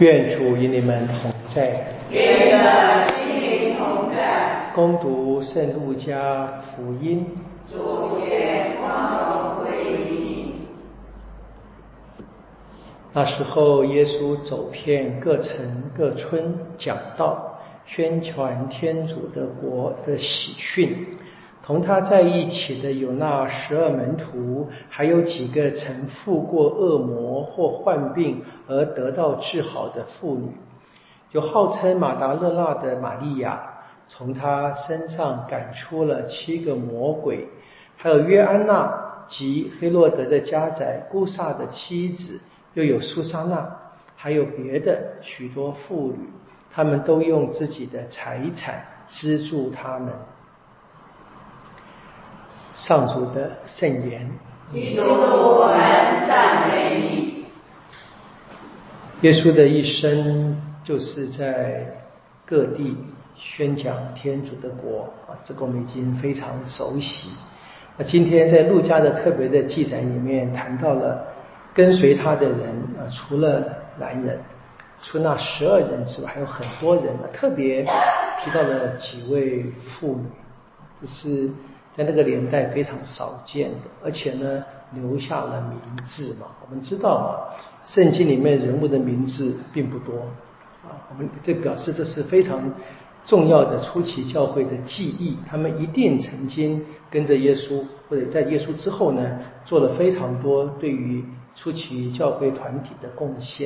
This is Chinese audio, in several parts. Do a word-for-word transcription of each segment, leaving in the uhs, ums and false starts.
愿主与你们同在。 愿你的心灵同在。 恭读圣路加福音。 主愿光荣归你。 那时候，耶稣走遍各城各村，讲道，宣传天主的国的喜讯。同他在一起的有那十二门徒，还有几个曾附过恶魔或患病而得到治好的妇女，有号称马达勒纳的玛利亚，从他身上赶出了七个魔鬼，还有约安娜及黑洛德的家宰姑撒的妻子，又有苏珊娜，还有别的许多妇女，他们都用自己的财产资助他们。上主的圣言。 基督，我们赞美你。 耶稣的一生就是在各地宣讲天主的国啊，这个我们已经非常熟悉。那今天在路加的特别的记载里面谈到了跟随他的人啊，除了男人，除那十二人之外，还有很多人啊，特别提到了几位妇女，这是在那个年代非常少见的，而且呢留下了名字嘛。我们知道啊，圣经里面人物的名字并不多啊，我们这表示这是非常重要的初期教会的记忆，他们一定曾经跟着耶稣，或者在耶稣之后呢，做了非常多对于初期教会团体的贡献。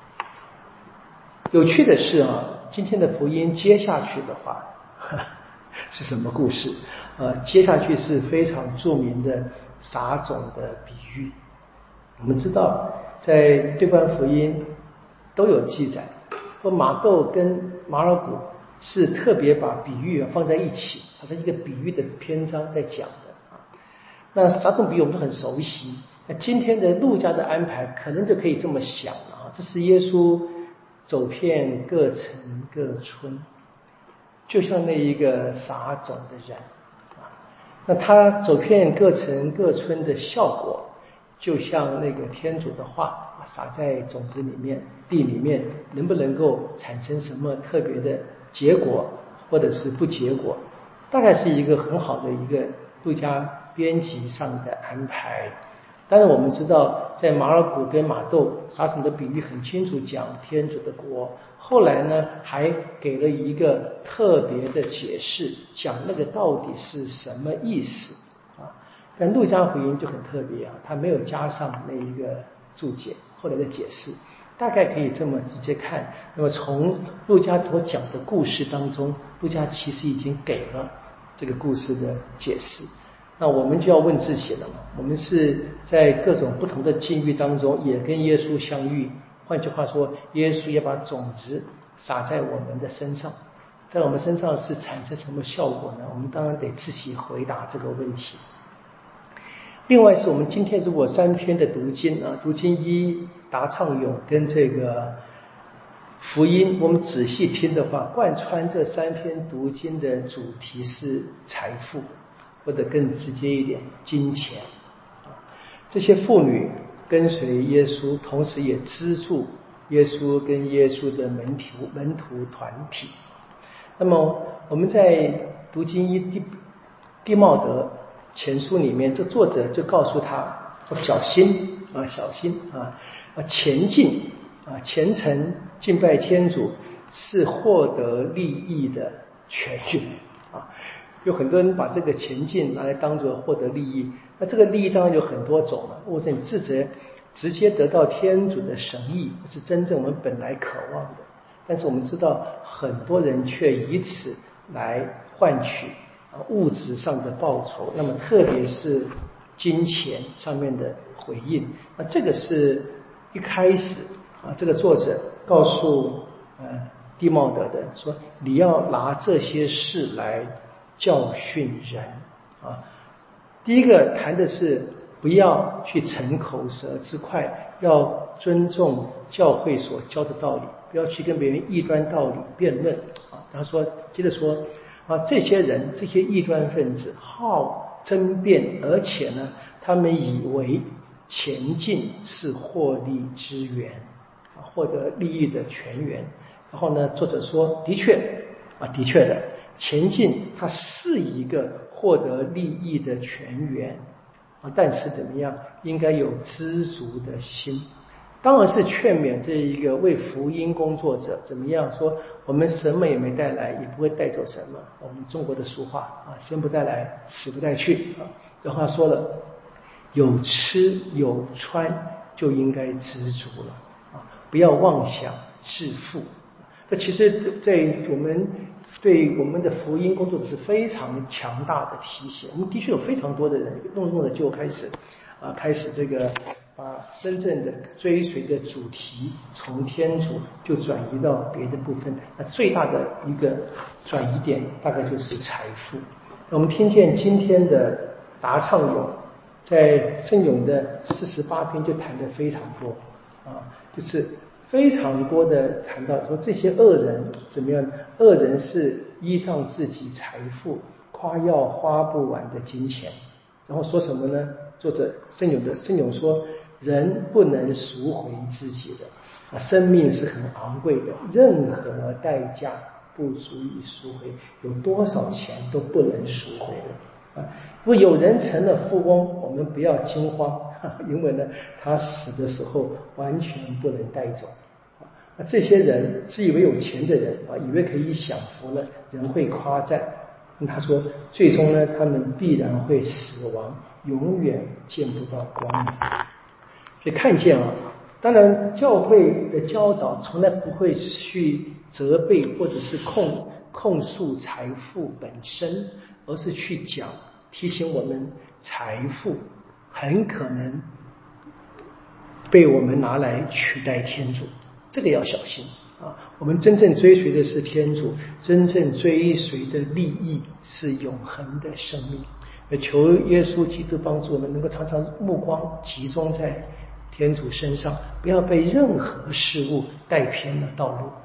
有趣的是啊，今天的福音接下去的话呵呵是什么故事？呃，接下去是非常著名的撒种的比喻。我们知道，在对观福音都有记载，说马窦跟马尔谷是特别把比喻放在一起，好像一个比喻的篇章在讲的。那撒种比喻我们都很熟悉，那今天的路加的安排可能就可以这么想了啊，这是耶稣走遍各城各村，就像那一个撒种的人啊，那他走遍各城各村的效果，就像那个天主的话撒在种子里面，地里面能不能够产生什么特别的结果，或者是不结果，大概是一个很好的一个路加编辑上的安排。当然我们知道，在马尔谷跟马窦撒种的比喻很清楚讲天主的国，后来呢还给了一个特别的解释，讲那个到底是什么意思啊？但路加福音就很特别啊，他没有加上那一个注解，后来的解释大概可以这么直接看。那么从路加所讲的故事当中，路加其实已经给了这个故事的解释。那我们就要问自己了嘛，我们是在各种不同的境遇当中也跟耶稣相遇，换句话说，耶稣也把种子撒在我们的身上，在我们身上是产生什么效果呢？我们当然得自己回答这个问题。另外是我们今天如果三篇的读经啊，读经一答唱咏跟这个福音，我们仔细听的话，贯穿这三篇读经的主题是财富，或者更直接一点，金钱啊。这些妇女跟随耶稣，同时也资助耶稣跟耶稣的门徒门徒团体。那么我们在读经一地地茂德前书里面，这作者就告诉他小心啊，小心啊，啊前进啊，虔诚敬拜天主是获得利益的泉源啊。有很多人把这个前进拿来当作获得利益，那这个利益当然有很多种了，或者你自责直接得到天主的神意，是真正我们本来渴望的。但是我们知道很多人却以此来换取物质上的报酬，那么特别是金钱上面的回应。那这个是一开始啊，这个作者告诉呃地茂德的说，你要拿这些事来教训人啊。第一个谈的是不要去逞口舌之快，要尊重教会所教的道理，不要去跟别人异端道理辩论啊。他说，接着说啊，这些人这些异端分子好争辩，而且呢，他们以为前进是获利之源啊，获得利益的泉源。然后呢，作者说，的确啊，的确的，前进它是一个获得利益的泉源啊，但是怎么样，应该有知足的心。当然是劝勉这一个为福音工作者怎么样说，我们什么也没带来，也不会带走什么。我们中国的俗话啊，生不带来，死不带去啊。这话说了，有吃有穿就应该知足了啊，不要妄想致富。这其实在我们对我们的福音工作者是非常强大的提醒。我们的确有非常多的人弄弄的就开始啊，开始这个把真正的追随的主题从天主就转移到别的部分。那最大的一个转移点大概就是财富。我们听见今天的答唱咏，在圣咏的四十八篇就谈得非常多啊，就是非常多的谈到说这些恶人怎么样？恶人是依仗自己财富夸耀花不完的金钱，然后说什么呢？作者圣咏的圣咏说，人不能赎回自己的，生命是很昂贵的，任何代价不足以赎回，有多少钱都不能赎回了啊！如果有人成了富翁，我们不要惊慌，因为呢，他死的时候完全不能带走。啊，这些人自以为有钱的人啊，以为可以享福了，人会夸赞。他说，最终呢，他们必然会死亡，永远见不到光明。所以看见啊，当然教会的教导从来不会去责备或者是控控诉财富本身，而是去讲提醒我们，财富很可能被我们拿来取代天主，这个要小心啊！我们真正追随的是天主，真正追随的利益是永恒的生命。求耶稣基督帮助我们能够常常目光集中在天主身上，不要被任何事物带偏了道路。